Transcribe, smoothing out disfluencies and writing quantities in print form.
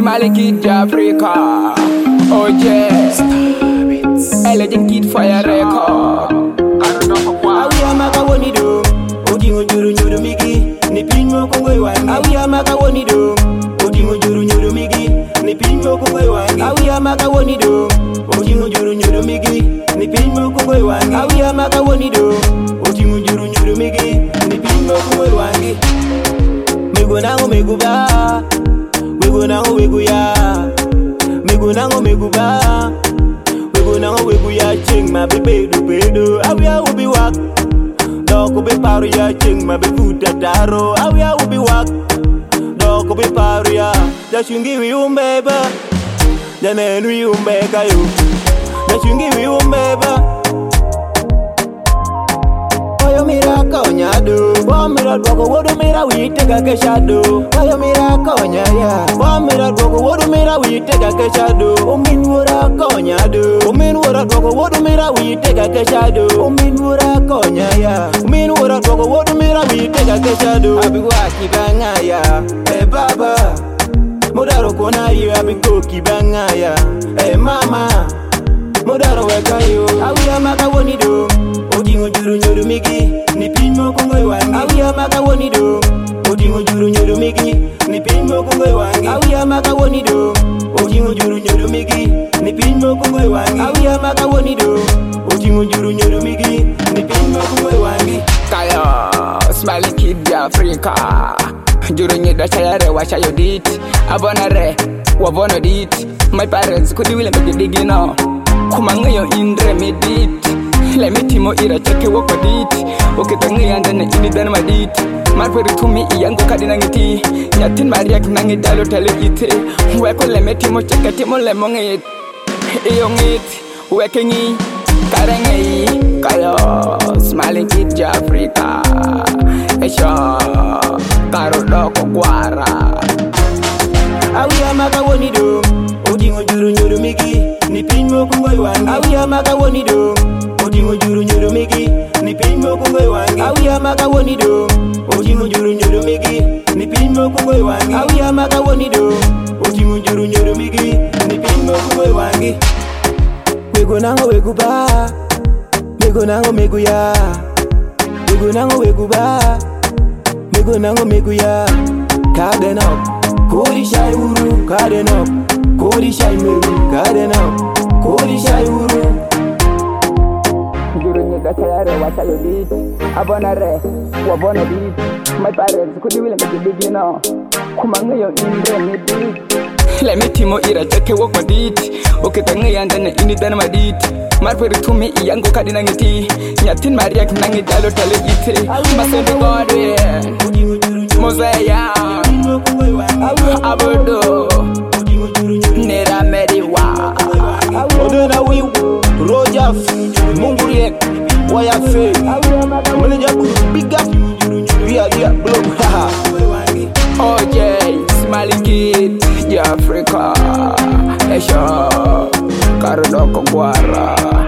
Smiling Kid Africa. Oh yeah, a legend Kid Fire record. I don't know why. Awi amaka woni do, odingo juru nyuru migi, ni pinyo kongwe wangi. Awi amaka woni do, odingo juru nyuru migi, ni pinyo kongwe wangi. Awi amaka woni do, odingo juru nyuru migi, ni pinyo kongwe wangi. Awi amaka woni do, odingo juru nyuru migi, ni pinyo kongwe wangi. Mego nango mego ba, wego nango wego ya, mego nango mego ba. Now we go ya ching my baby do bedo. Awi I will be walk. Dog be paru ya ching my baby food taro. Awi I will be walk. Dog be paru ya. Dashungi we umbeba. Janenu we umbeka yo. Dashungi we umbeba. Oyo mira konyado. Bo mira doko wodo mira we take a shadow. Oyo mira konya ya. Bo mira doko wodo mira we take a shadow. Omin wora konyado. Omin wora doko wodo mira we take a shadow. Omin wora konya ya. Omin wora doko wodo mira we take a shadow. Abiwa kibanga ya. Baba. Modaro kona yo abiko kibanga ya. Mama. Modaro weka yo. Awi amaka woni do. Odingo juru nyuru migi, ni pinyo kongwe wangi. Awi amaka woni do. Odingo juru nyuru migi, ni pinyo kongwe wangi. Awi amaka woni do. Odingo juru nyuru migi, ni pinyo kongwe wangi. Awi amaka woni do. Odingo juru nyuru migi, ni pinyo kongwe wangi. Kaya, Smiling Kid Africa. Juru nyeda chayare wacha yo dit. Abonare, wabono dit. My parents could will make dig now. Kumanga yo indre me dit. Let me timo ira cheke woko dit. Oketangi anda na ini dan madit. Marperi tumi iyango kadina ngiti. Nyatin mariak nangi dalo tale ite. Weko le me timo cheke timo le mongit. Iyo ngit, weke ngi. Karengi, kayo. Smiling Kid Africa. Esho, karo doko guara. Awi amaka woni do. Odingo juru nyuru migi, ni pinyo kongwe wangi. Awi amaka woni do. Odingo juru nyuru migi, ni pinyo kongwe wangi. Awi amaka woni do. Odingo juru nyuru migi, ni pinyo kongwe wangi. Awi amaka woni do. Odingo juru nyuru migi, ni pinyo kongwe wangi. Wego nango wego ba, mego nango mego ya. Wego nango wego ba, mego nango mego ya. Garden up, kori shai uru. Garden up, kori shai meru. Garden up, kori shai uru. Juru nyeda chayare wacha yo dit. Abonare, wabono dit. My parents could will make dig now. Kumanga yo indre me dit. Let me timo ira cheke woko dit. Oketangi anda na ini dan madit. Marperi tumi iyango kadina ngiti. Nyatin mariak nangi dalo tale ite. Masendo Godwin, Mosaiah, Abodo, Nera Mediwa. Odena wiu, Rojaf, Munguriek, Wayafe, Manajabu, Big Up, Ria, Blow, haha. OJ, Smiling Kid Africa. Esho, Karo doko guara.